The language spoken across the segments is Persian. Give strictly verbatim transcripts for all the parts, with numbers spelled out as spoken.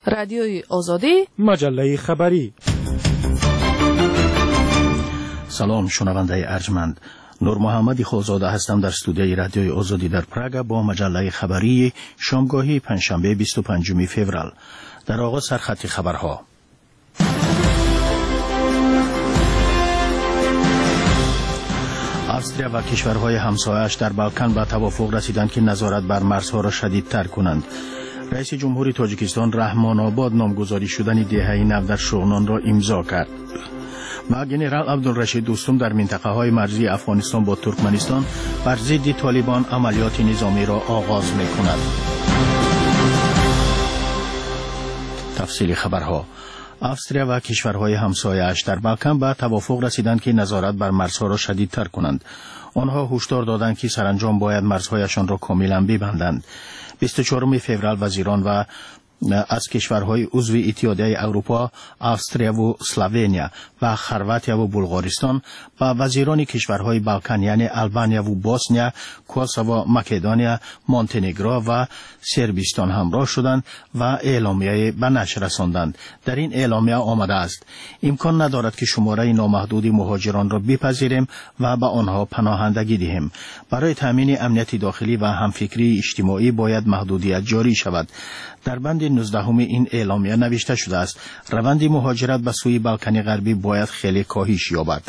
رادیوی آزادی، مجله خبری. سلام شنونده ارجمند، نور محمدی خوزاده هستم در استودیوی رادیوی آزادی در پراگ با مجله خبری شامگاهی پنجشنبه بیست و پنجم فوریه. در آغاز سرخط خبرها. استرالیا و کشورهای همسایه‌اش در بالکان به توافق رسیدند که نظارت بر مرزها را شدیدتر کنند. رئیس جمهوری تاجیکستان رحمان آباد نامگذاری شدن دهه نو در شغنان را امضا کرد. و جنرال عبدالرشید دوستم در منطقه های مرزی افغانستان با ترکمنستان بر ضد طالبان عملیات نظامی را آغاز می کند. تفصیل خبرها. استرالیا و کشورهای همسایه‌اش در بالکان به توافق رسیدند که نظارت بر مرزها را شدیدتر کنند. آنها هشدار دادند که سرانجام باید مرزهایشان را کاملا ببندند. بیست و چهارم فوریه وزیران و از کشورهای عضو اتحادیه اروپا، استرالیا و اسلوونیا و خرواتیا و بلغارستان با وزیران کشورهای بالکان یعنی آلبانیا و بوسنیا، کوسوو، مکدونیا، مونتنگرو و سربستان همراه شدند و اعلامیه به نشر رساندند. در این اعلامیه آمده است امکان ندارد که شماره نامحدود مهاجران را بپذیریم و به آنها پناهندگی دهیم. برای تامین امنیت داخلی و همفکری اجتماعی باید محدودیت جاری شود. در بند نوزدهم این اعلامیه نوشته شده است روند مهاجرت به سوی بالکان غربی باید خیلی کاهش یابد.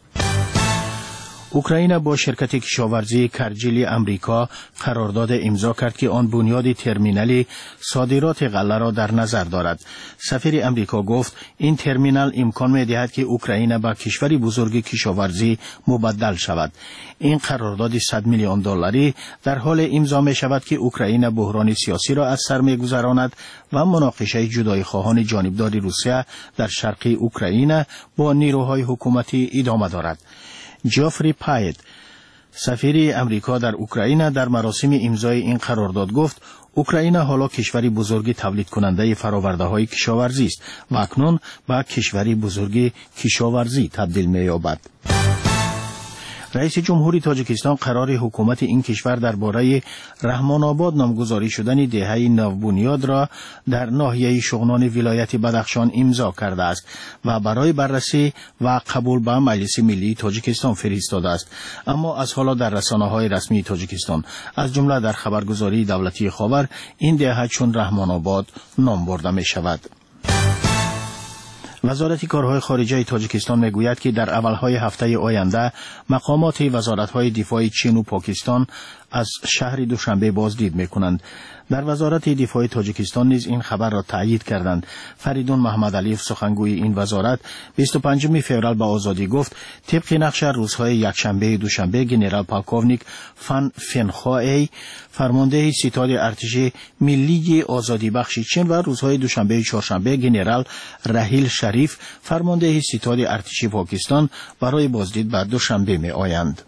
اوکراین با شرکت کشاورزی کرجیل امریکا قرارداد امضا کرد که آن بنیاد ترمینال صادرات غله را در نظر دارد. سفیر امریکا گفت این ترمینال امکان می‌دهد که اوکراین با کشوری بزرگ کشاورزی مبدل شود. این قرارداد صد میلیون دلاری در حال امضا می شود که اوکراین بحران سیاسی را از سر می‌گذراند و مناقشه جدایی خواهان جانبدار روسیه در شرق اوکراین با نیروهای حکومتی ادامه دارد. جافری پایت، سفیر امریکا در اوکراین، در مراسم امضای این قرارداد گفت اوکراین حالا کشوری بزرگ تولید کننده فراورده های کشاورزی است و اکنون به کشوری بزرگ کشاورزی تبدیل می یابد. رئیس جمهوری تاجیکستان قرار حکومت این کشور درباره رحمان آباد نامگذاری شدن دهه نو بنیاد را در ناحیه شغنان ولایت بدخشان امضا کرده است و برای بررسی و قبول به مجلس ملی تاجیکستان فرستاده است. اما از حالا در رسانه‌های رسمی تاجیکستان از جمله در خبرگزاری دولتی خاور این دهه چون رحمان آباد نام برده می شود. وزارت کارهای خارجه تاجیکستان میگوید که در اولهای هفته آینده مقامات وزارت‌های دفاع چین و پاکستان از شهر دوشنبه بازدید می‌کنند. در وزارت دفاع تاجیکستان نیز این خبر را تایید کردند. فریدون محمد علیف سخنگوی این وزارت بیست و پنجم فوریه به آزادی گفت طبق نقشه روزهای یکشنبه دوشنبه گنرال پالکوونیک فان فنخوای فرمانده ستاد ارتش ملی آزادی بخش چین و روزهای دوشنبه چهارشنبه گنرال رحیل شریف فرمانده ستاد ارتش پاکستان برای بازدید بر دوشنبه می آیند.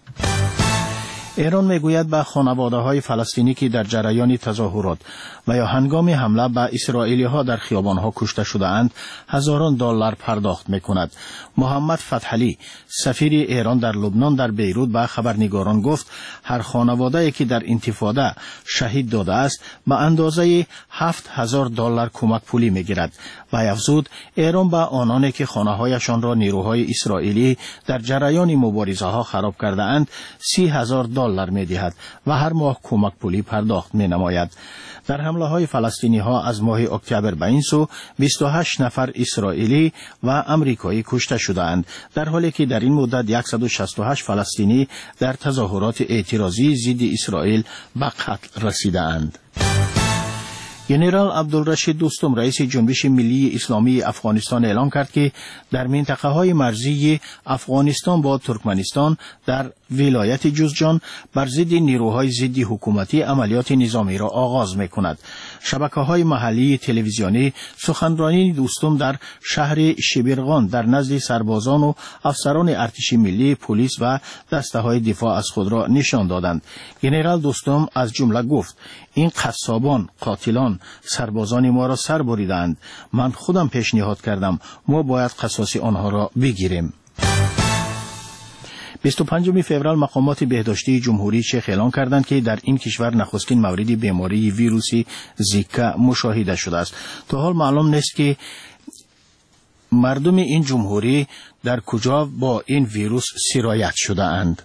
ایران میگوید به خانواده‌های فلسطینی که در جریان تظاهرات و یا هنگام حمله به اسرائیلی‌ها در خیابان‌ها کشته شده‌اند هزاران دلار پرداخت می‌کند. محمد فتحعلی سفیر ایران در لبنان در بیروت به خبرنگاران گفت هر خانواده‌ای که در انتفاضه شهید داده است به اندازه هفت هزار دلار کمک پولی می‌گیرد و افزود ایران به آنانی که خانه‌هایشان را نیروهای اسرائیلی در جریان مبارزه‌ها خراب کرده‌اند سی هزار دلار می‌دهد و هر ماه کمک پولی پرداخت می‌نماید. در حمله های فلسطینی ها از ماه اکتبر به این سو بیست و هشت نفر اسرائیلی و امریکایی کشته شدند، در حالی که در این مدت صد و شصت و هشت فلسطینی در تظاهرات اعتراضی ضد اسرائیل به قتل رسیدند. جنرال عبدالرشید دوستم رئیس جنبش ملی اسلامی افغانستان اعلام کرد که در منطقه های مرزی افغانستان با ترکمنستان در ولایت جوزجان بر ضد نیروهای ضد حکومتی عملیات نظامی را آغاز می کند. شبکه‌های محلی تلویزیونی سخنرانی دوستم در شهر شبرغان در نزد سربازان و افسران ارتش ملی، پلیس و دسته‌های دفاع از خود را نشان دادند. جنرال دوستم از جمله گفت این قصابان، قاتلان سربازان ما را سر بریدند. من خودم پیشنهاد کردم ما باید قصاص آنها را بگیریم. بیست و پنجم فوریه مقامات بهداشتی جمهوری چک اعلام کردند که در این کشور نخستین مورد بیماری ویروسی زیکا مشاهده شده است. تا حال معلوم نیست که مردم این جمهوری در کجا با این ویروس سرایت شده اند.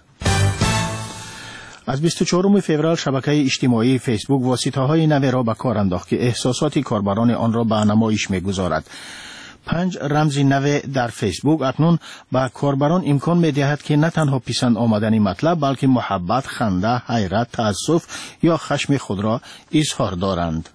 از بیست و چهارم فوریه شبکه اجتماعی فیسبوک واسطه‌های نو را به کار انداخت که احساسات کاربران آن را به نمایش می‌گذارد. پنج رمز نو در فیسبوک اکنون به کاربران امکان می‌دهد که نه تنها پسند آمدن مطلب بلکه محبت، خنده، حیرت، تأسف یا خشم خود را اظهار دارند.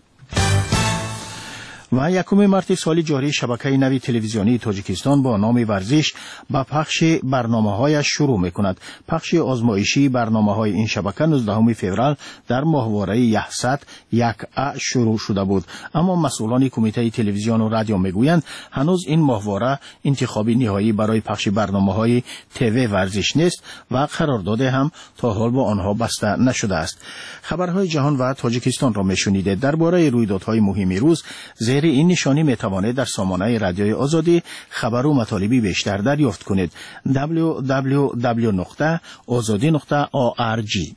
و یکم مارس سال جاری شبکه نوی تلویزیونی تاجیکستان با نام ورزش با پخش برنامه‌هایش شروع می‌کند. پخش آزمایشی برنامه‌های این شبکه نوزدهم فوریه در ماهواره یحصد یک ا شروع شده بود، اما مسئولان کمیته تلویزیون و رادیو میگویند هنوز این ماهواره انتخابی نهایی برای پخش برنامه‌های تیوی ورزش نیست و قرارداد هم تا حال با آنها بسته نشده است. خبرهای جهان و تاجیکستان را میشنیدید. درباره رویدادهای مهم روز زیر این نشانی میتوانید در سامانه رادیوی آزادی خبر و مطالبی بیشتر دریافت کنید. دبلیو دبلیو دبلیو نقطه آزادی نقطه او آر جی.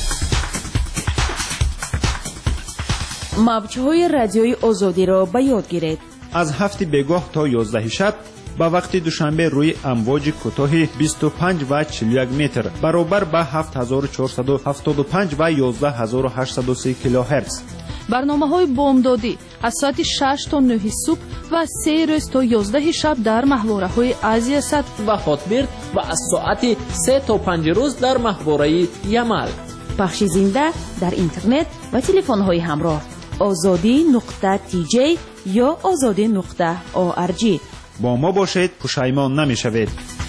موج‌های رادیوی آزادی را به یاد گیرید. از هفت بگاه تا یازده شب با وقت دوشنبه روی امواج کوتاه بیست و پنج و چهل و یک متر برابر با هفت هزار و چهارصد و هفتاد و پنج و یازده هزار و هشتصد و سی کیلوهرتز. برنامه‌های بامدادی از ساعت شش تا نه صبح و سه روز تا یازده شب در محوره‌های آسیا صد و هاتبرد و از ساعت سه تا پنج روز در محوره یمل. پخش زنده در اینترنت و تلفن‌های همراه آزادی نقطه تی جی یا آزادی نقطه او آر جی. با ما باشید، پشیمان نمی‌شوید.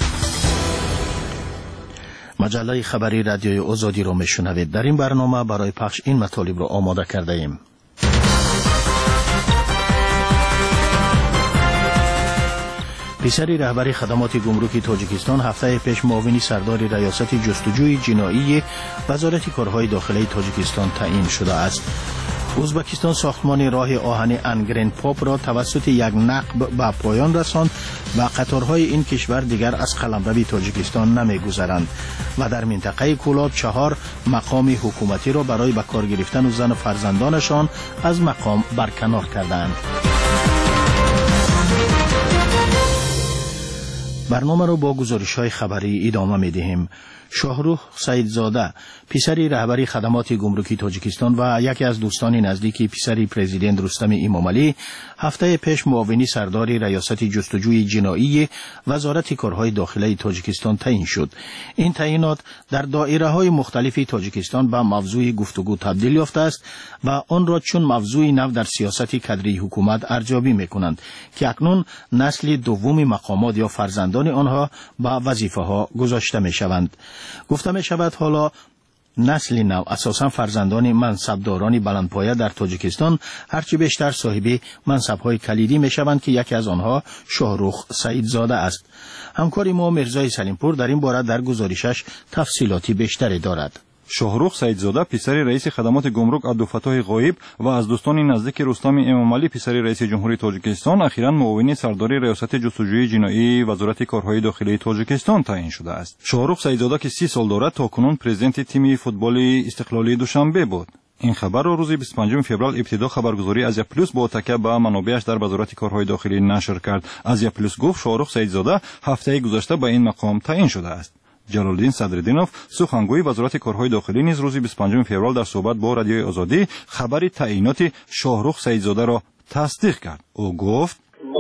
مجله خبری رادیوی آزادی را میشنوید. در این برنامه برای پخش این مطالب را آماده کرده ایم. پسری رهبری خدمات گمرکی تاجیکستان هفته پیش معاون سردار ریاست جستجوی جنایی وزارت کارهای داخلی تاجیکستان تعیین شده است. ازبکستان ساختمان راه آهن انگرین پاپ را توسط یک نقب به پایان رساند و قطارهای این کشور دیگر از قلمرو تاجیکستان نمی‌گذرند و در منطقه کولاب چهار مقام حکومتی را برای به کار گرفتن زن و فرزندانشان از مقام برکنار کردند. برنامه را با گزارش‌های خبری ادامه می‌دهیم. شاهروخ سیدزاده پسری رهبری خدمات گمرکی تاجیکستان و یکی از دوستان نزدیکی پسری پرزیدنت رستم امامعلی هفته پیش معاونی سردار ریاست جستجوی جنایی وزارت کارهای داخلی تاجیکستان تعیین شد. این تعیینات در دایره‌های مختلف تاجیکستان به موضوع گفتگو تبدیل یافته است و آن را چون موضوع نو در سیاست کادری حکومت ارزیابی می‌کنند که اکنون نسل دوم مقامات یا فرزندان آنها به وظیفه‌ها گذاشته می‌شوند. گفته می شود حالا نسل نو اساساً فرزندان منصبداران بلندپایه در تاجیکستان هرچی بیشتر صاحب منصب‌های کلیدی می شوند که یکی از آنها شاهروخ سیدزاده است. همکار ما مرزای سلیمپور در این باره در گزارشش تفصیلاتی بیشتری دارد. شاهروخ سیدزاده پسر رئیس خدمات گمرک عبدالفتاح غایب و از دوستان نزدیک رستم امامعلی پسر رئیس جمهوری تاجیکستان اخیراً معاون سردار ریاست جستجوی جنایی وزارت کارهای داخلی تاجیکستان تعیین شده است. شاهروخ سیدزاده که سی سال دارد تاکنون پرزیدنت تیم فوتبال استقلالی دوشنبه بود. این خبر را روز بیست و پنجم فوریه ابتدا خبرگزاری آسیا پلاس با تکیه به منابعش در وزارت کارهای داخلی نشر کرد. آسیا پلاس گفت شاهروخ سیدزاده هفته گذشته به این مقام تعیین شده است. جلال‌الدین صدرالدینov سخنگوی وزارت کارهای داخلی نیز روز بیست و پنجم فوریه در صحبت با رادیوی آزادی خبر تعیینات شاهروخ سیدزاده را تصدیق کرد. او گفت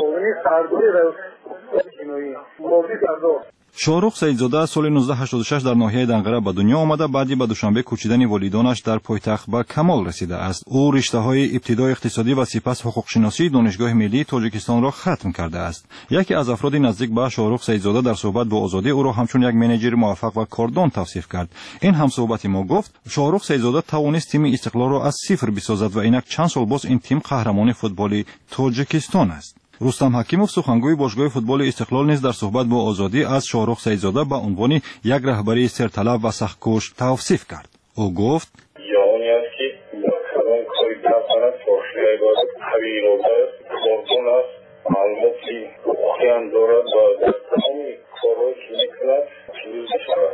شاهروخ سیدزاده سال نوزده هشتاد و شش در ناحیه دنقره به دنیا آمده بعدی به دوشنبه کوچیدن والیدانش در پایتخت به کمال رسیده است. او رشته‌های ابتدای اقتصادی و سپس حقوق شناسی دانشگاه ملی تاجیکستان را ختم کرده است. یکی از افراد نزدیک به شاهروخ سیدزاده در صحبت با آزادی او را همچون یک منیجر موفق و کاردان توصیف کرد. این همصحبت ما گفت شاهروخ سیدزاده توانست تیم استقلال را از صفر بسازد و اینک چند سال باز این تیم قهرمان فوتبال تاجیکستان است. رستم حکیموف سخنگوی باشگاه فوتبال استقلال نیز در صحبت با آزادی از شاهروخ سیدزاده به عنوان یک رهبری سرطلب و سخت‌کوش توصیف کرد. او گفت یعنی است که کدام کاری دارد فاصله باید طویل است کارتون است البته خیان دارد و در تمام کارهایی که میکند پیروز شود.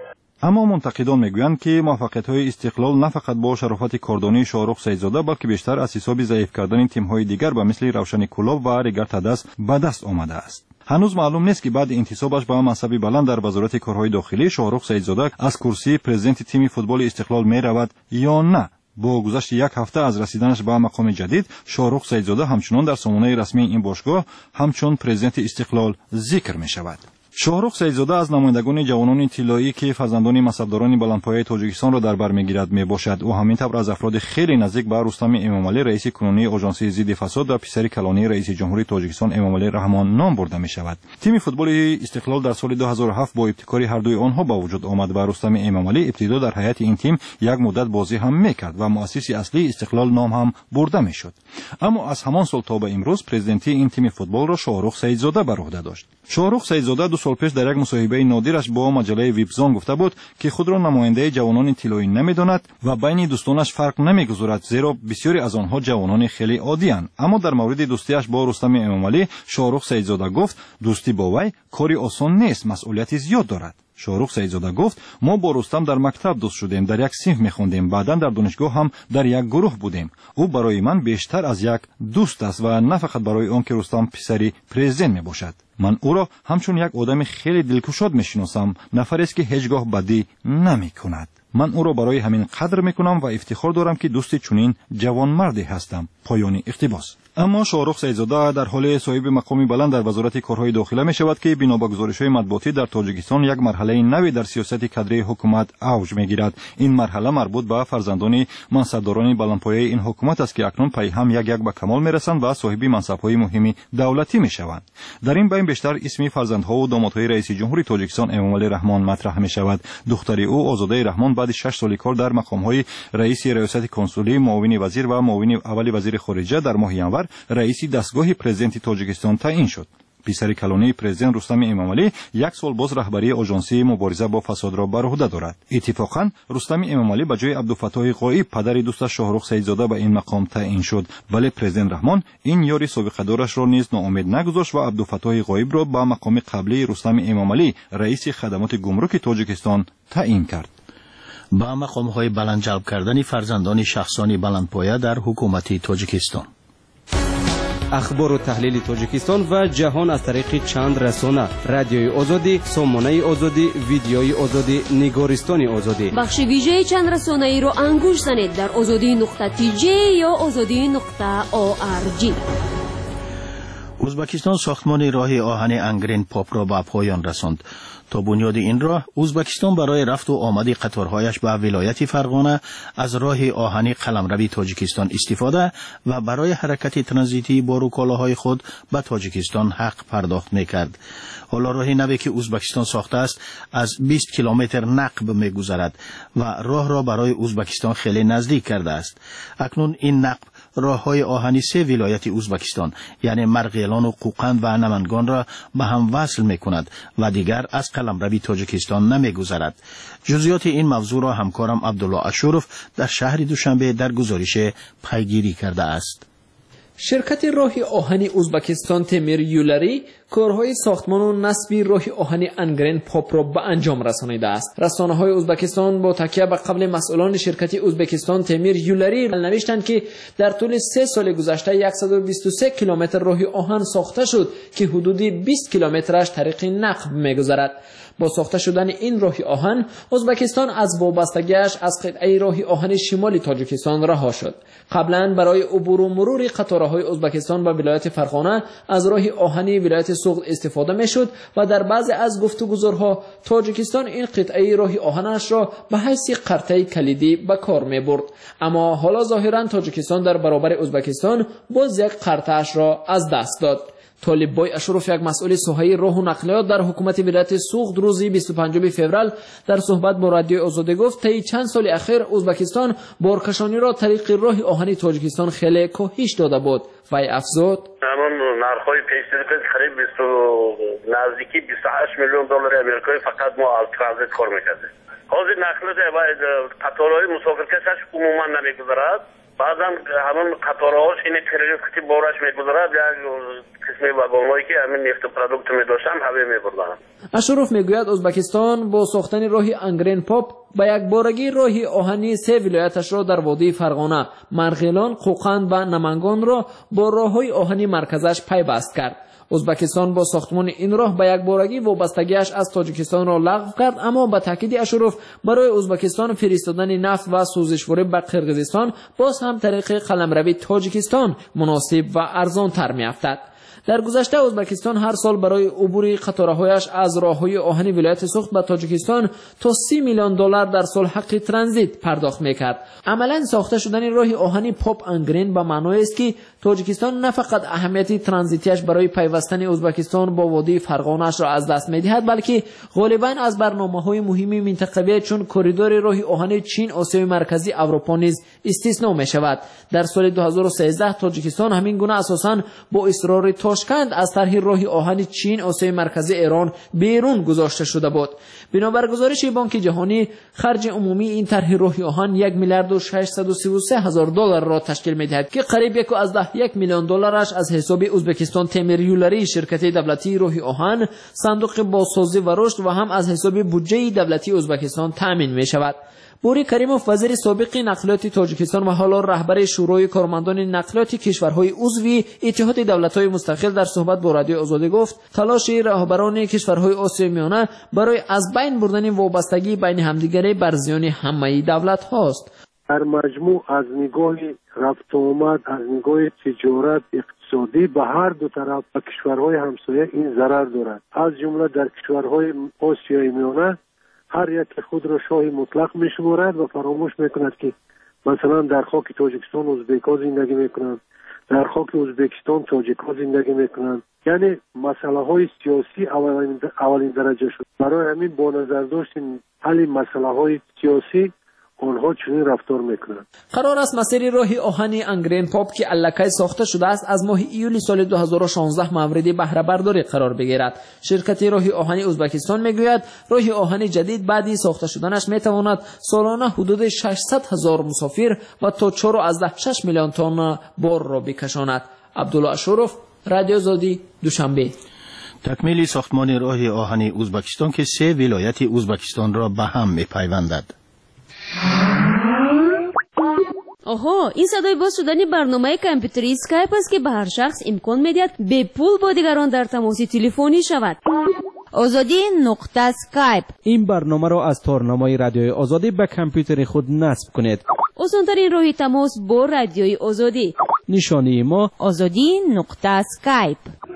اما منتقدان میگویند که موفقیت‌های استقلال نه فقط با شرافت کاردانی شاهرخ سیدزاده بلکه بیشتر از حساب ضعیف کردن تیم‌های دیگر به مثل روشن کلوب و ریگر تدس به دست آمده است. هنوز معلوم نیست که بعد انتصابش به منصب بلند در وزارت کارهای داخلی شاهرخ سیدزاده از کرسی پرزیدنت تیم فوتبال استقلال می رود یا نه. با گذشت یک هفته از رسیدنش به مقام جدید، شاهرخ سیدزاده همچنان در سامانه رسمی این باشگاه همچون پرزیدنت استقلال ذکر می شود. شاهرخ سیدزاده از نمایندگان جوانان طلایی که فرزندان منصبداران بلندپایه تاجیکستان را در بر میگیرد میباشد. او همین طور از افراد خیلی نزدیک به رستم امامعلی رئیس کنونی آژانس ضد فساد و پسر کلانی رئیس جمهوری تاجیکستان امامعلی رحمان نام برده می شود. تیم فوتبال استقلال در سال دو هزار و هفت با ابتکار هر دوی آنها با وجود آمد و رستم امامعلی ابتدا در هیئت این تیم یک مدت بازی هم میکرد و مؤسس اصلی استقلال نام هم برده میشد. اما از همان سال تا به امروز پرزیدنتی این تیم فوتبال را شاهرخ سیدزاده بر عهده داشت. شاهرخ سیدزاده دو سال پیش در یک مصاحبه نادرش با مجله ویبزان گفته بود که خود را نماینده جوانان طلایی نمیداند و بین دوستانش فرق نمیگذارد، زیرا بسیاری از آنها جوانان خیلی عادی اند. اما در مورد دوستیش با رستم امامعلی شاهرخ سیدزاده گفت دوستی با وی کاری آسان نیست، مسئولیتی زیاد دارد. شاهرخ سیدزاده گفت ما با رستم در مکتب دوست شدیم، در یک صنف میخوندیم، بعدا در دانشگاه هم در یک گروه بودیم. او برای من بیشتر از یک دوست است و نه فقط برای آن که رستم پسری پرزیدنت میباشد. من او را همچون یک آدم خیلی دلگشاد میشناسم، نفری است که هیچگاه بدی نمیکند. من او را برای همین قدر میکنم و افتخار دارم که دوست چنین جوانمردی هستم. پایان اقتباس. اما شاهرخ سیدزاده در حال صاحب مقامی بلند در وزارت کارهای داخله می شود که بنا به گزارش‌های مطبوعاتی در تاجیکستان یک مرحله نوی در سیاست کادری حکومت اوج میگیرد. این مرحله مربوط به فرزندان منصبداران بلندپایه این حکومت است که اکنون پی هم یک یک به کمال میرسند و صاحب منصب‌های مهمی دولتی میشوند. در این بین بیشتر اسم فرزندها و دامادهای رئیس جمهوری تاجیکستان امامعلی رحمان مطرح می شود. دختر او آزاده رحمان بعد شش سال کار در مقام‌های رئیس ریاست کنسولی، معاون وزیر و معاون اول وزیر خارجه در ماه ینور رئیس دستگاه پرزیدنت تاجیکستان تعیین شد. پسر کلانی پرزیدنت رستم امامعلی یک سال باز رهبری آژانسی مبارزه با فساد را بر عهده دارد. اتفاقا رستم امامعلی به جای عبدالفتاح غایب پدر دوستش شاهرخ سیدزاده به این مقام تعیین شد، ولی پرزیدنت رحمان این یاری سابقه دارش را نیز ناامید نگذاشت و عبدالفتاح غایب را به مقام قبلی رستم امامعلی رئیس خدمات گمرک تاجیکستان تعیین کرد. با مقام‌های بلند جلب کردن فرزندان شخصانی بلندپایه در حکومت تاجیکستان. اخبار و تحلیل تاجیکستان و جهان از طریق چند رسانه: رادیوی آزادی، سامانه آزادی، ویدیوی آزادی، نگارستان آزادی. بخش ویژه چند رسانه ای را انگوش زنید در آزادی نقطه تی جی یا آزادی نقطه او آر جی. ازبکستان ساختمان راه آهن انگرین پاپ را به پایان رساند. تا بنیاد این راه، ازبکستان برای رفت و آمد قطارهایش به ولایت فرغانه از راه آهن قلمروی تاجیکستان استفاده و برای حرکت ترانزیتی با کالاهای خود به تاجیکستان حق پرداخت میکرد. حالا راه نوی که ازبکستان ساخته است از بیست کیلومتر نقب میگذرد و راه را برای ازبکستان خیلی نزدیک کرده است. اکنون این نقب راههای آهنی سه ولایت ازبکستان یعنی مرغیلان و قوقند و نمنگان را به هم وصل میکند و دیگر از قلمروی تاجیکستان نمیگذرد. جزئیات این موضوع را همکارم عبدالله اشورف در شهر دوشنبه در گزارش پیگیری کرده است. شرکت راه آهن ازبکستان تمیر یولری کارهای ساختمان و نصب راه آهن انگرین پاپ را به انجام رسانیده است. رسانه‌های ازبکستان با تکیه به قول مسئولان شرکت ازبکستان تمیر یولری نوشتند که در طول سه سال گذشته صد و بیست و سه کیلومتر راه آهن ساخته شد که حدود بیست کیلومترش طریق نقب می‌گذرد. با ساخته شدن این راه آهن، ازبکستان از وابستگیش از قطعه راه آهن شمالی تاجیکستان رها شد. قبلا برای عبور و مرور قطارهای ازبکستان به ولایت فرغانه از راه آهنی ولایت سوغد استفاده میشد و در بعضی از گفتگوزارها تاجیکستان این قطعه راه آهنش را به حیث قرطه کلیدی به کار میبرد. اما حالا ظاهرا تاجیکستان در برابر ازبکستان باز یک قرطه‌اش را از دست داد. طالب بای اشرف، یک مسئول ساحه راه و نقلیات در حکومت ولایت سوغد، روز بیست و پنجم فوریه در صحبت با رادیو آزادی گفت طی چند سال اخیر ازبکستان بارکشانی را طریق راه آهنی تاجیکستان خیلی کاهش داده بود. وی افزود: همون نرخ‌های پیش‌نهاد قریب بیست نزدیکی بیست و هشت میلیون دلار آمریکایی فقط ما از ترانزیت کار می‌کردیم. حاضر نقلیات و قطارهای مسافرکشش عموما نمی‌گذرد. بعضم همون قطارهاش این تریلیون کتی بارش میگذارد یک قسمی واگن‌هایی که همین نفت پروداکت می‌داشتن همه می‌بردن. اشرف میگوید ازبکستان با ساختن راه انگرین پاپ با یک بارگی راه آهنی سه ولایتش را در وادی فرغانه، مرغیلان، قوقند و نمنگان را با راه‌های آهنی مرکزش پیوست کرد. ازبکستان با ساختمان این راه به یک بارگی وابستگیش از تاجیکستان را لغو کرد، اما با تاکید اشرف برای ازبکستان فرستادن نفت و سوزشواره به قرقیزستان باز هم طریق قلمروی تاجیکستان مناسب و ارزان تر می‌افتد. در گذشته ازبکستان هر سال برای عبور قطارهایش از راههای آهنی ولایت سوخت به تاجیکستان تا سی میلیون دلار در سال حق ترانزیت پرداخت میکرد. عملا ساخته شدن راه آهنی پاپ انگرین به معنای است که تاجیکستان نه فقط اهمیت ترانزیتیش برای پیوستن ازبکستان با وادی فرغانه‌اش را از دست میدهد، بلکه غالبا از برنامه‌های مهمی منطقوی چون کریدور راه آهنی چین آسیای مرکزی اروپا نیز استثنا میشود. در سال دو هزار و سیزده تاجیکستان همین گونه اساساً با اصرار تاشکند از طرح راه آهن چین آسیای مرکزی ایران بیرون گذاشته شده بود. بنابر گزارش بانک جهانی خرج عمومی این طرح راه آهن یک میلیارد و ششصد و سی و سه هزار دلار را تشکیل می‌دهد که قریب یک و از ده یک میلیون دلارش از حساب ازبکستان تیمیر یولری شرکت دولتی راه آهن، صندوق بازسازی و رشد و هم از حساب بودجه دولتی ازبکستان تامین می‌شود. بوری کریموف وزیر سابق نقلیات تاجیکستان و حالا رهبر شورای کارمندان نقلیات کشورهای عضو اتحاد دولت‌های مستقل در صحبت با رادیو آزادی گفت تلاش رهبران کشورهای آسیای میانه برای از بین بردن وابستگی بین همدیگری بر زیان همه دولت‌هاست. در مجموع از نگاه رفت و آمد، از نگاه تجارت اقتصادی به هر دو طرف و کشورهای همسایه این ضرر دارد. از جمله در کشورهای آسیای میانه هر یک خود را شاه مطلق میشمارد و فراموش میکند که مثلا در خاک تاجیکستان ازبک‌ها زندگی میکنند، در خاک ازبکستان تاجیک‌ها زندگی میکنند. یعنی مسئله های سیاسی اولین, اولین درجه شد. برای همین با نظر داشتن حل مسئله های سیاسی آنها چنین رفتار میکنند. قرار است مسیر راه آهنی انگرین پاپ که الکی ساخته شده است از ماه ایولی سال دو هزار و شانزده مورد بهره برداری قرار بگیرد. شرکت راه آهنی ازبکستان میگوید راه آهنی جدید بعدی ساخته شدنش میتواند سالانه حدود ششصد هزار مسافر و تا چهار و شش میلیون تن بار را بکشاند. عبدالله اشرف، رادیو آزادی، دوشنبه. تکمیل ساختمان راه آهنی ازبکستان که سه ولایت ازبکستان را به هم میپیوندد. آها، این صدای باز شدن برنامه کامپیوتری اسکایپ است که به هر شخص امکان میدهد به پول با دیگران در تماس تلفنی شود. آزادی نقطه اسکایپ. این برنامه را از تارنمای رادیوی آزادی به کامپیوتر خود نصب کنید. آسان‌ترین راه تماس با رادیوی آزادی. نشانی ما آزادی نقطه اسکایپ.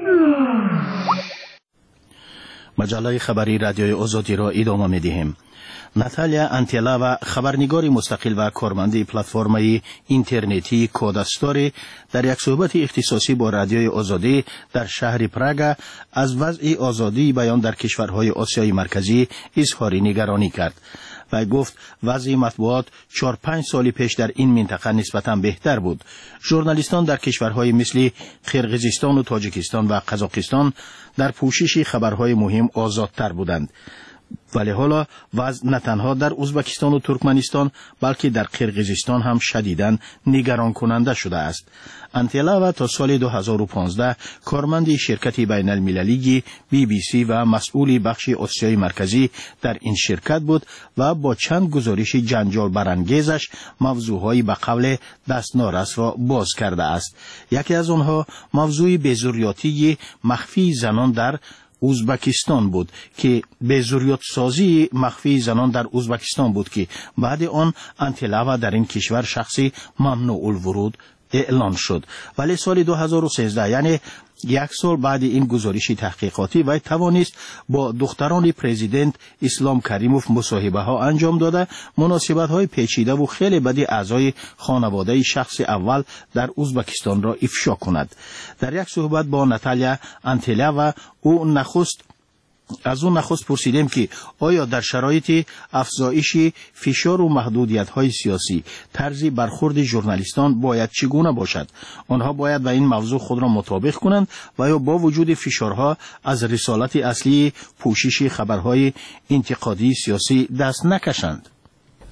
مجله خبری رادیوی آزادی را ادامه می‌دهیم. ناتالیا انتیلوا خبرنگار مستقل و کارمند پلتفرم اینترنتی کوداستوری در یک صحبت اختصاصی با رادیوی آزادی در شهر پراگ از وضع آزادی بیان در کشورهای آسیای مرکزی اظهار نگرانی کرد و گفت وضع مطبوعات چهار پنج سال پیش در این منطقه نسبتاً بهتر بود. ژورنالیستان در کشورهای مثل قرقیزستان و تاجیکستان و قزاقستان در پوشش خبرهای مهم آزادتر بودند. ولی حالا وضع نه تنها در ازبکستان و ترکمنستان بلکه در قرقیزستان هم شدیداً نگران کننده شده است. انتیلوا تا سال دو هزار و پانزده کارمند شرکت بین المللی بی بی سی و مسئول بخش آسیای مرکزی در این شرکت بود و با چند گزارش جنجال برانگیزش موضوعهای به قول دست نارسا باز کرده است. یکی از آنها موضوع بی‌ضروریاتی مخفی زنان در ازبکستان بود که به ضروریات سازی مخفی زنان در ازبکستان بود که بعد آن انتیلوا در این کشور شخصی ممنوع الورود اعلان شد. ولی سال دو هزار و سیزده یعنی یک سال بعد این گزارش تحقیقاتی وی توانست با دختران پرزیدنت اسلام کریموف مصاحبه ها انجام داده مناسبت های پیچیده و خیلی بدی اعضای خانواده شخص اول در ازبکستان را افشا کند. در یک صحبت با ناتالیا انتیلوا او نخست از اون نخست پرسیدیم که آیا در شرایط افزایش فشار و محدودیت‌های سیاسی طرز برخورد ژورنالیستان باید چگونه باشد؟ آنها باید به این موضوع خود را مطابق کنند و یا با وجود فشارها از رسالت اصلی پوشش خبرهای انتقادی سیاسی دست نکشند؟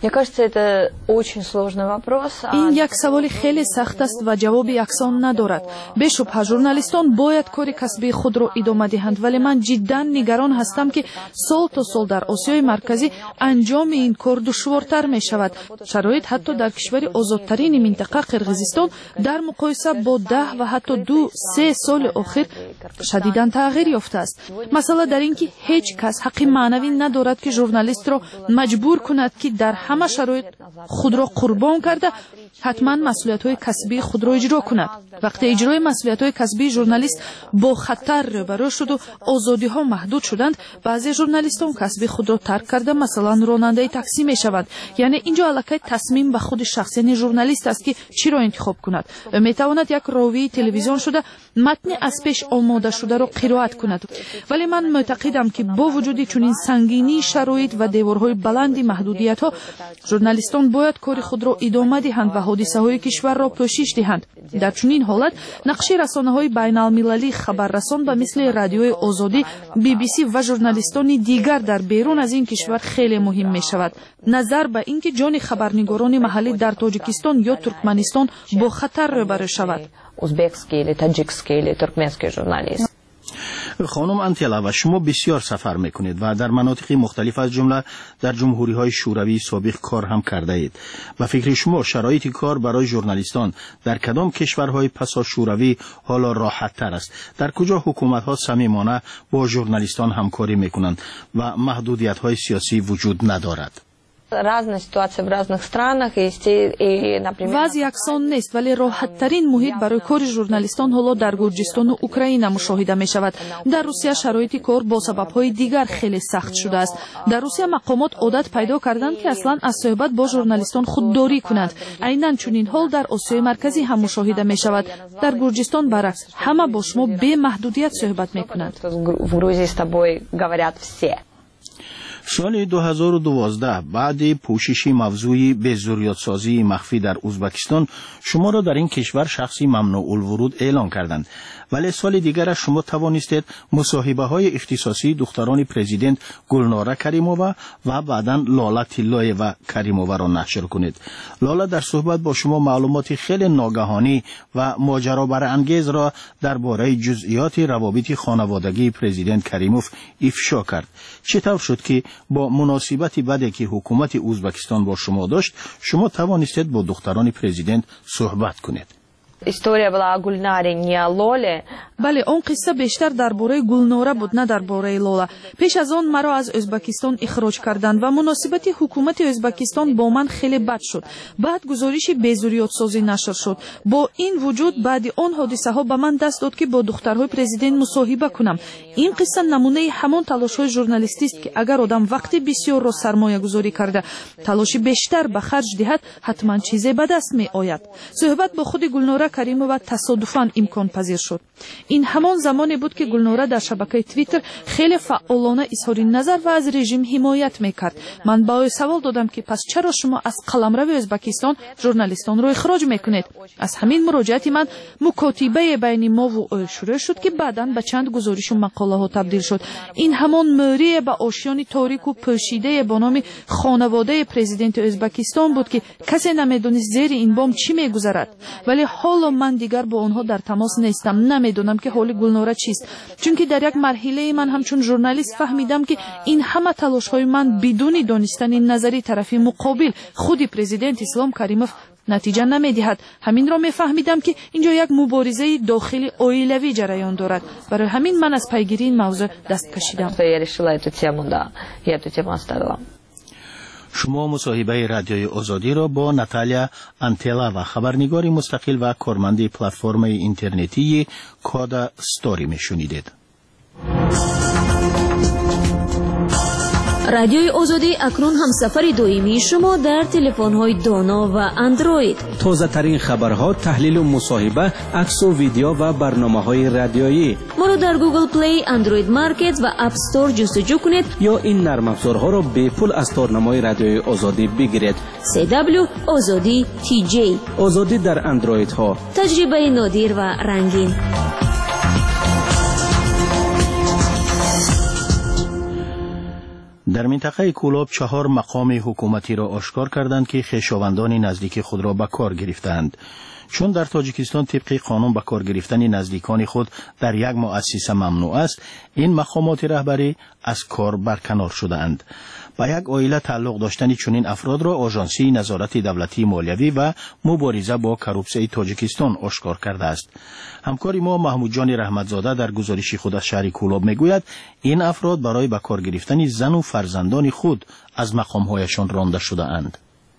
ин як саволи хеле сахт аст ва ҷавоби яксон надорад. бешубҳа журналистон бояд кори касбии худро идома диҳанд, вале ман ҷиддан нигарон ҳастам ки сол то сол дар осиёи марказӣ анҷоми ин кор душвортар мешавад. шароит ҳатто дар кишвари озодтарини минтақа қирғизистон дар муқоиса бо даҳ ва ҳатто ду се соли охир шадидан тағйир ёфтааст. масъала дар ин ки ҳеҷ кас ҳаққи маънавӣ надорад ки журналистро маҷбур кунад ки дар ҳама шароит худро қурбон карда ҳатман масъулиятҳои касбии худро иҷро кунад. вақте иҷрои масъулиятҳои касбии журналист бо хатар рӯбарӯ шуду озодиҳо маҳдуд шуданд, баъзе журналистон касби худро тарк карда масалан ронандаи таксӣ мешаванд. яъне инҷо аллакай тасмим ба худи шахс, яъне журналист аст ки чиро интихоб кунад. ӯ метавонад як ровии телевизион шуда матни аз пеш омода шударо қироат кунад. вале ман мӯътақидам ки бо вуҷуди чунин сангинии шароит ва деворҳои баланди маҳдудиятҳо журналистон бояд кори худро идома диҳанд ва ҳодисаҳои кишварро пӯшиш диҳанд. дар чунин ҳолат нақши расонаҳои байналмилалии хабаррасон ба мисли радиои озодӣ, би би си ва журналистони дигар дар берун аз ин кишвар хеле муҳим мешавад. назар ба ин ки ҷони хабарнигорони маҳаллӣ дар тоҷикистон ё туркманистон бо хатар рӯбарӯ шавад. узбекский или таджикский или туркменский журналист. خانم انتیلا، شما بسیار سفر میکنید و در مناطق مختلف از جمله در جمهوری های شوروی سابق کار هم کرده اید. و فکر شما شرایط کار برای ژورنالیستان در کدام کشورهای پسا شوروی حالا راحت تر است؟ در کجا حکومت ها صمیمانه با ژورنالیستان همکاری میکنند و محدودیت های سیاسی وجود ندارد؟ разные ситуации в разных странах и, и например ваз яксон нест, вале роҳаттарин муҳит барои кори журналистон ҳоло дар Гурҷистону Украина мушоҳида мешавад. дар Русия шароити кор бо сабабҳои дигар хеле сахт шудааст. дар Русия мақомот одат пайдо карданд ки аслан аз суҳбат бо журналистон худдорӣ кунанд. айнан чунин ҳол дар Осиёи марказӣ ҳам мушоҳида мешавад. дар Гурҷистон баръакс, ҳама бо шумо бемаҳдудият суҳбат мекунанд. в Грузии с тобой говорят все. سال دو هزار و دوازده بعد پوشش موضوعی بزوریت‌سازی مخفی در ازبکستان شما را در این کشور شخصی ممنوع الورود اعلان کردند، ولی سال دیگر شما توانستید مصاحبه های اختصاصی دختران پرزیدنت گلناره کریمووا و بعداً لاله طلایی و کریمووا را نشر کنید. لاله در صحبت با شما معلومات خیلی ناگهانی و ماجرا برانگیز را درباره جزئیات روابط خانوادگی پرزیدنت کریموف افشا کرد. چطور شد که با مناسبت بدی که حکومت ازبکستان با شما داشت شما توانستید با دختران پرزیدنت صحبت کنید؟ история была о Гульнаре, не о Лоле. бале он қисса бештар дар бораи Гулнора буд, на дар бораи Лола. пеш аз он маро аз Ӯзбакистон ихроҷ карданд ва муносибати ҳукумати Ӯзбакистон бо ман хеле бад шуд. баъд гузориши безуриётсозӣ нашр шуд. бо ин вуҷуд баъди он ҳодисаҳо ба ман даст дод ки бо духтарҳои президент мусоҳиба кунам. ин қисса намунаи ҳамон талошҳои журналистист ки агар одам вақти бисёрро сармоягузорӣ карда талоши бештар ба харҷ диҳад ҳатман чизе ба даст меояд. суҳбат бо худи Гулнора Каримова тасодуфан имкон пазир шуд. ин ҳамон замоне буд ки Гулнора дар шабакаи Твиттер хеле фаъолона изҳори назар ва аз режим ҳимоят мекард. ман ба ӯ савол додам ки пас чаро шумо аз қаламрави Ӯзбакистон журналистонро ихроҷ мекунед? аз ҳамин муроҷиати ман мукотибае байни мову ӯ шурӯъ шуд ки баъдан ба чанд гузоришу мақолаҳо табдил шуд. ин ҳамон мӯрие ба ошёни торику пӯшидае бо номи хонаводаи президенти Ӯзбакистон буд ки касе намедонист зери ин бом чӣ мегузарад. вале ҳоло ман дигар бо онҳо дар тамос нестам. намедонам ки ҳоли Гулнора чист, чунки дар як марҳилаи ман ҳамчун журналист фаҳмидам ки ин ҳама талошҳои ман бидуни донистани назари тарафи муқобил худи президент Ислом Каримов натиҷа намедиҳад. ҳаминро мефаҳмидам ки инҷо як муборизаи дохили оилавӣ ҷараён дорад. барои ҳамин ман аз пайгирии ин мавзӯъ даст кашидам. شما مصاحبه رادیوی آزادی را با ناتالیا انتیلا و خبرنگاری مستقل و کارمند پلتفرم اینترنتی کادا ستوری میشنیدید. رادیوی آزادی اکنون همسفر دویمی شما در تلفن‌های دانا و اندروید. تازه ترین خبرها، تحلیل و مصاحبه، عکس و ویدیو و برنامه‌های رادیویی. ما را در گوگل پلی، اندروید مارکت و اپ استور جستجو کنید یا این نرم افزارها را به پول از تارنمای رادیوی آزادی بگیرید. سی دبلیو آزادی تی جی. آزادی در اندروید ها. تجربه نادر و رنگین. در منطقه کولاب چهار مقام حکومتی را آشکار کردند که خویشاوندان نزدیک خود را به کار گرفتند. چون در تاجیکستان طبق قانون به کار گرفتن نزدیکان خود در یک مؤسسه ممنوع است، این مقامات رهبری از کار برکنار شده‌اند. به یک عائله تعلق داشتن چنین افراد را آژانسی نظارت دولتی مالیوی و مبارزه با کروپسیون تاجیکستان آشکار کرده است. همکار ما محمود جان رحمتزاده در گزارش خود از شهر کولاب میگوید این افراد برای به کار گرفتن زن و فرزندان خود از مقام‌هایشان رانده شده‌اند.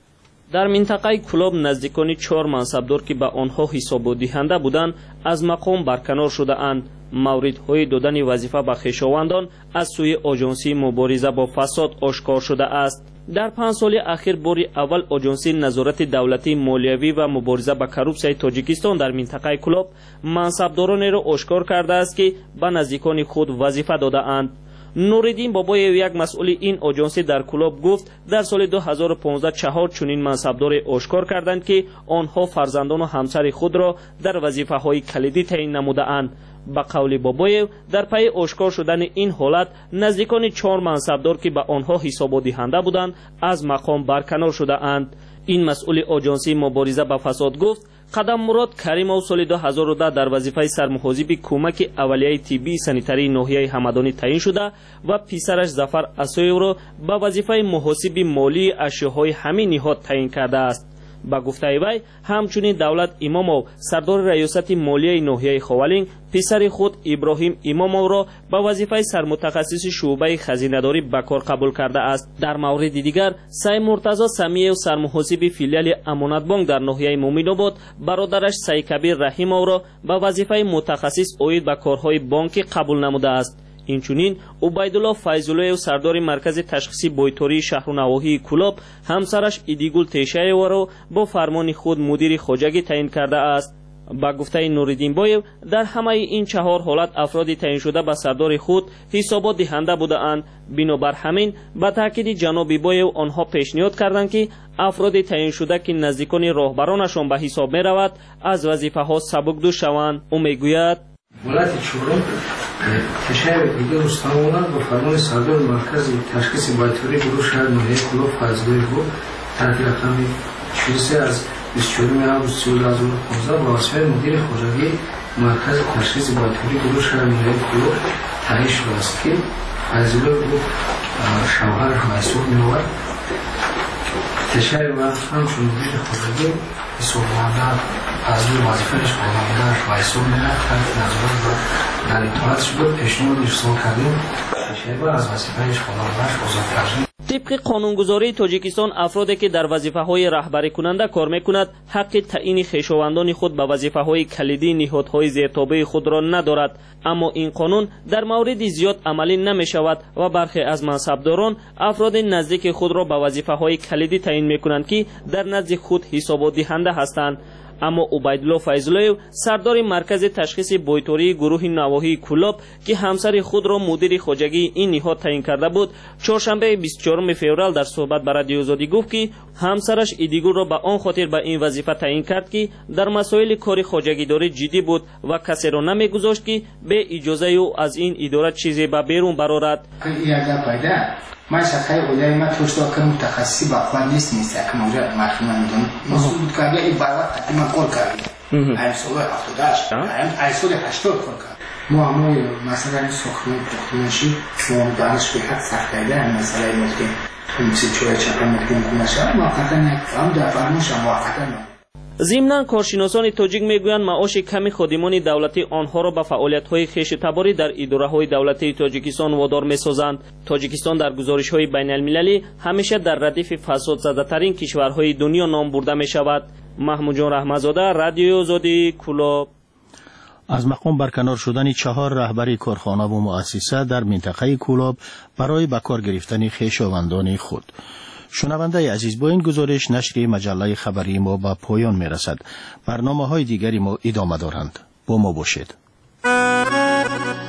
در منطقه کولاب نزدیکان چهار منصبدار که به آنها حساب دهنده بودند از مقام برکنار شده اند. موردهای دادن وظیفه به خویشاوندان از سوی آژانسی مبارزه با فساد آشکار شده است. در پنج سال اخیر باری اول آژانسی نظارت دولتی مالیوی و مبارزه با کروپسیون تاجیکستان در منطقه کولاب منصبدارانی را آشکار کرده است که به نزدیکان خود وظیفه داده اند. نوردین بابایو یک مسئول این آژانسی در کولاب گفت در سال دو هزار و پانزده چهار چنین منصبداری آشکار کردند که آنها فرزندان و همسر خود را در وظیفه های کلیدی تعیین نموده اند. به قول بابایو در پی آشکار شدن این حالت نزدیکان چهار منصبدار که به آنها حساب دهنده بودند از مقام برکنار شده اند. این مسئول آژانسی مبارزه با فساد گفت قدم مراد کریمov سال دو هزار و ده در وظیفه سرمحاسب کمک اولیه طبی سانیتری ناحیه همدانی تعیین شده و پسرش ظفر اسایو را به وظیفه محاسب مالی اشیاءهای همین نهاد تعیین کرده است. با گفته وی همچنین دولت امامov سردار ریاست مالیه ناحیه خاولین پسر خود ابراهیم امامov را به وظیفه سرمتخصص شعبه خزینه‌داری به کار قبول کرده است. در مورد دیگر سعی مرتضی سمیه و سرمحاسب فیلیال امانت بانک در ناحیه مومن‌آباد برادرش سعی کبیر رحیمov را به وظیفه متخصص اوید به کارهای بانکی قبول نموده است. اینچنین عبیدالله فیض‌الله و سردار مرکز تشخیصی بویتوری شهر و نواحی کولاب همسرش ایدیگول تیشایو را با فرمان خود مدیر خواجگی تعیین کرده است. با گفته نوردین بایو در همه این چهار حالت افرادی تعیین شده به سردار خود حسابات دهنده بوده اند. بنابر همین با تاکید جناب بایو آنها پیشنهاد کردند که افراد تعیین شده که نزدیکان راهبرانشان به حساب می رود از وظیفه ها سبکدوش شوند. او میگوید ولایت چهارم تشایع دیگر روستانوان با فرمان سردار مرکز تشخیص بایتوری گروه شهر ناحیه کولاب فیض‌الله بود ترتیب رقم چهل و سه از بیست و چهارم آگوست دو هزار و پانزده با وظیفه مدیر خواجگی مرکز تشخیص بایتوری گروه شهر ناحیه کولاب تعیین شده است که فیض‌الله بود شوهر میسور می‌آورد. تشایع و همچون مدیر خواجگی حسابدار از روی وظیفه‌اش قانون‌دار میسور می‌آورد که نظارت را در اطاعت شده پیشنهاد ارسال کردیم. تشایع از وظیفه‌اش قانون‌دار آزاد کردیم. طبق قانونگذاری تاجیکستان افرادی که در وظیفه‌های رهبری کننده کار می‌کند حق تعیین خویشاوندان خود به وظیفه‌های کلیدی نهادهای زیرتابع خود را ندارد. اما این قانون در مورد زیاد عملی نمی‌شود و برخی از منصبداران افراد نزدیک خود را به وظیفه‌های کلیدی تعیین می‌کنند که در نزد خود حساب دهنده هستند. اما عبیدالله فیض‌الله سردار مرکز تشخیص بویتوری گروه نواحی کولاب که همسر خود را مدیر خواجگی این نهاد تعیین کرده بود چهارشنبه بیست و چهارم فوریه در صحبت با رادیو آزادی گفت که همسرش ایدیگول را به آن خاطر به این وظیفه تعیین کرد که در مسائل کار خواجگیداری جدی بود و کسی را نمیگذاشت که به اجازه او از این اداره چیزی به بیرون برآورد. ما شخصی اولیای ما توشتا که متخصصی با خود نیست نیست که موجود مرخونه میدونم مسئول بود که این باید حتما کل کردیم این سال هفتادش این سال هشتاد کل کرد ما همه مثلا این سخنه تختونشی ما دانش به حد سختیده هم مسئله این بود که مثل چوه چپه مکتون کنشه موقتا نکفهم در فرموش هم موقتا نکفهم. ضمناً کارشناسان تاجیک میگویند معاش کمی خادمان دولتی آنها را به فعالیت‌های خویشتباری در اداره‌های دولتی تاجیکستان وادار می‌سازند. تاجیکستان در گزارش‌های بین‌المللی همیشه در ردیف فساد زده‌ترین کشورهای دنیا نام برده می‌شود. محمود جان رحمتزاده، رادیو آزادی، کولاب. از مقام برکنار شدن چهار رهبری کارخانه و مؤسسه در منطقه کولاب برای به کار گرفتن خویشاوندان خود. شنونده عزیز، با این گزارش نشر مجله خبری ما به پایان می رسد. برنامه های دیگری ما ادامه دارند. با ما باشید.